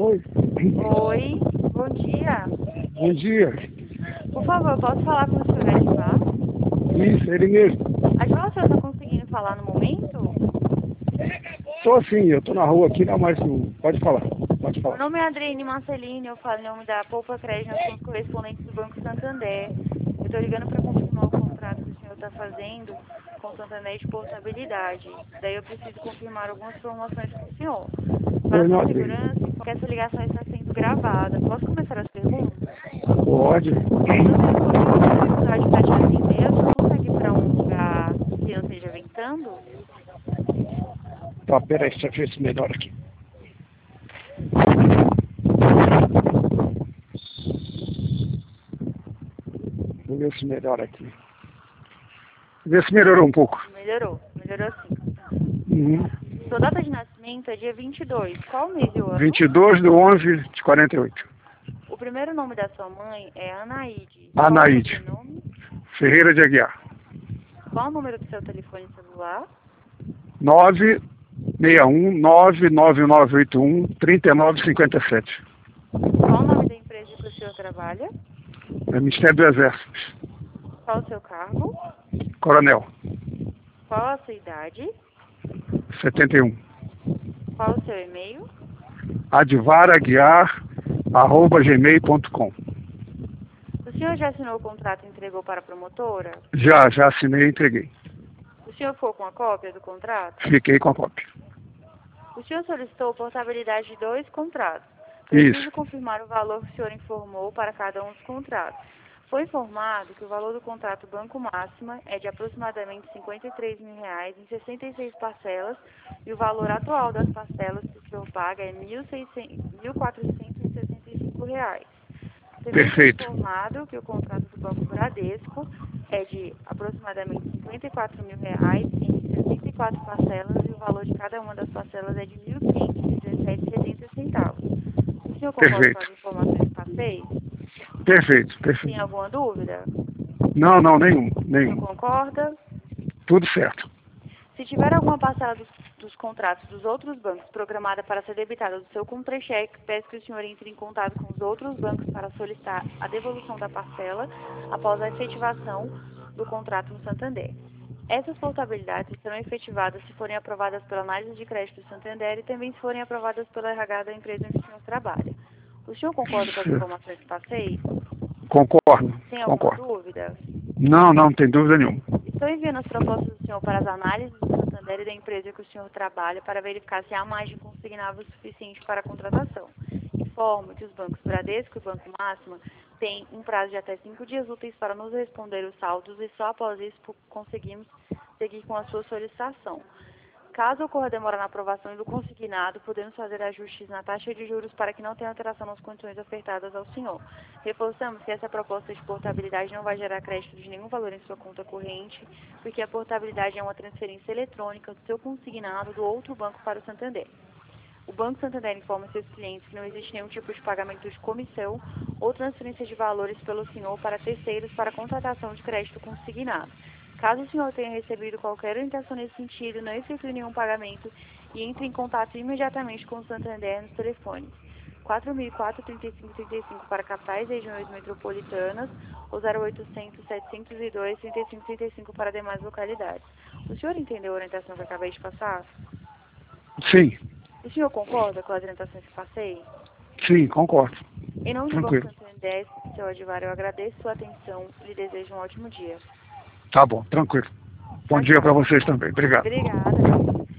Oi. Oi, bom dia. Bom dia. Por favor, posso falar com o senhor Edmar? Isso, ele mesmo. Edmar, o senhor está conseguindo falar no momento? Tô sim, eu tô na rua aqui, não, mas pode falar. Pode Meu falar. nome é Adriane Marcelini, eu falo em nome da Poupa Crédito, nós somos correspondentes do Banco Santander. Eu estou ligando para confirmar o contrato que o senhor está fazendo com o Santander de portabilidade. Daí eu preciso confirmar algumas informações com o senhor. Para Oi, sua Madrinha. segurança, porque essa ligação está sendo gravada. Posso começar as perguntas? Pode. Eu tenho um pouquinho de dificuldade para te atender. Você consegue ir para um lugar que não esteja ventando? Tá, peraí, deixa eu ver se melhora aqui. Vou ver se melhora aqui. Ver se melhorou um pouco. Melhorou sim. Uhum. Sua data de nascimento é dia 22. Qual mês e o ano? 22/11/48. O primeiro nome da sua mãe é Anaíde. Anaíde. Qual o sobrenome? Ferreira de Aguiar. Qual o número do seu telefone celular? 961-99981-3957. Qual o nome da empresa que o senhor trabalha? É Ministério do Exército. Qual o seu cargo? Coronel. Qual a sua idade? 71. Qual o seu e-mail? advaraguiar@gmail.com. O senhor já assinou o contrato e entregou para a promotora? Já assinei e entreguei. O senhor ficou com a cópia do contrato? Fiquei com a cópia. O senhor solicitou portabilidade de 2 contratos. Preciso Isso. confirmar o valor que o senhor informou para cada um dos contratos. Foi informado que o valor do contrato Banco Máxima é de aproximadamente R$ 53.000 em 66 parcelas e o valor atual das parcelas que o senhor paga é R$ 1.465. Também foi Perfeito. informado que o contrato do Banco Bradesco é de aproximadamente R$ 54.000 em 64 parcelas e o valor de cada uma das parcelas é de R$ 1.517,70. O senhor concorda Perfeito. com as informações que passei? Perfeito. Tem alguma dúvida? Não, nenhum. O senhor concorda? Tudo certo. Se tiver alguma parcela dos contratos dos outros bancos programada para ser debitada do seu contra-cheque, peço que o senhor entre em contato com os outros bancos para solicitar a devolução da parcela após a efetivação do contrato no Santander. Essas portabilidades serão efetivadas se forem aprovadas pela análise de crédito do Santander e também se forem aprovadas pela RH da empresa em que o senhor trabalha. O senhor concorda com as informações que passei? Concordo. Tem alguma dúvida? Não tem dúvida nenhuma. Estou enviando as propostas do senhor para as análises do Santander e da empresa que o senhor trabalha para verificar se há margem consignável suficiente para a contratação. Informo que os bancos Bradesco e Banco Máxima têm um prazo de até 5 dias úteis para nos responder os saldos e só após isso conseguimos seguir com a sua solicitação. Caso ocorra demora na aprovação do consignado, podemos fazer ajustes na taxa de juros para que não tenha alteração nas condições ofertadas ao senhor. Reforçamos que essa proposta de portabilidade não vai gerar crédito de nenhum valor em sua conta corrente, porque a portabilidade é uma transferência eletrônica do seu consignado do outro banco para o Santander. O Banco Santander informa seus clientes que não existe nenhum tipo de pagamento de comissão ou transferência de valores pelo senhor para terceiros para a contratação de crédito consignado. Caso o senhor tenha recebido qualquer orientação nesse sentido, não efetue nenhum pagamento e entre em contato imediatamente com o Santander nos telefones 4004-3535 para capitais e regiões metropolitanas ou 0800-702-3535 para demais localidades. O senhor entendeu a orientação que eu acabei de passar? Sim. O senhor concorda com as orientações que passei? Sim, concordo. Em nome do Tranquilo. Banco Santander, seu Advar, eu agradeço sua atenção e lhe desejo um ótimo dia. Tá bom, tranquilo. Bom dia para vocês também. Obrigado. Obrigada.